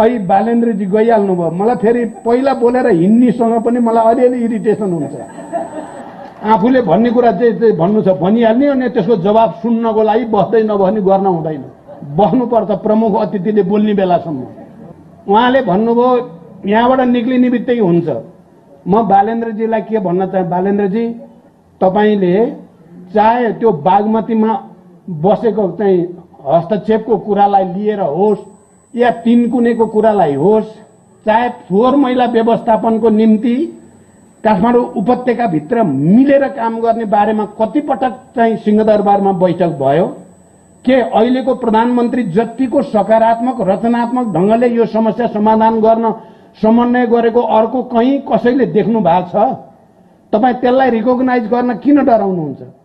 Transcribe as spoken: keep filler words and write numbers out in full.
अहिले बालेन्द्रजी गइहाल्नु भयो। मलाई फेरि पहिला बोलेर हिन्नीसँग पनि मलाई अलिअलि इरिटेसन हुन्छ। आफूले भन्ने कुरा चाहिँ भन्नु छ भनिहाल्ने, अनि त्यसको जवाब सुन्नको लागि बस्दै नबस्ने गर्न हुँदैन। बस्नुपर्छ प्रमुख अतिथिले बोल्ने बेलासम्म। उहाँले भन्नुभयो यहाँबाट निक्लिने बित्तिकै हुन्छ। म बालेन्द्रजीलाई के भन्न चाहे, बालेन्द्रजी तपाईँले चाहे त्यो बागमतीमा बसेको चाहिँ हस्तक्षेपको कुरालाई लिएर होस् या तीन कुनेको कुरालाई होस्, चाहे फोहोर मैला व्यवस्थापनको निम्ति काठमाडौँ उपत्यकाभित्र मिलेर काम गर्ने बारेमा कतिपटक चाहिँ सिंहदरबारमा बैठक भयो। के अहिलेको प्रधानमन्त्री जतिको सकारात्मक रचनात्मक ढङ्गले यो समस्या समाधान गर्न समन्वय गरेको अर्को कहीँ कसैले देख्नु भएको छ? तपाईँ त्यसलाई रिकग्नाइज गर्न किन डराउनुहुन्छ?